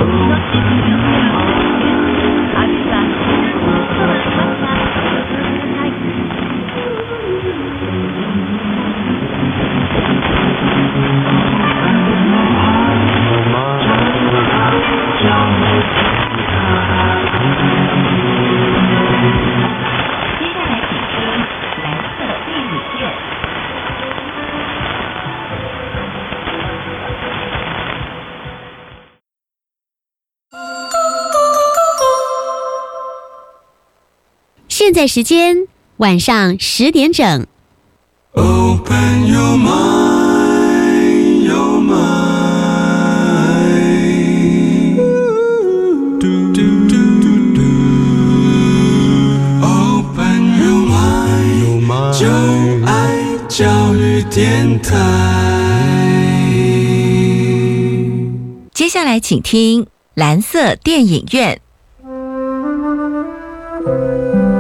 现在时间晚上10点整。 Open your mind, your mind. Open your mind, 就爱教育电台。 接下来请听蓝色电影院。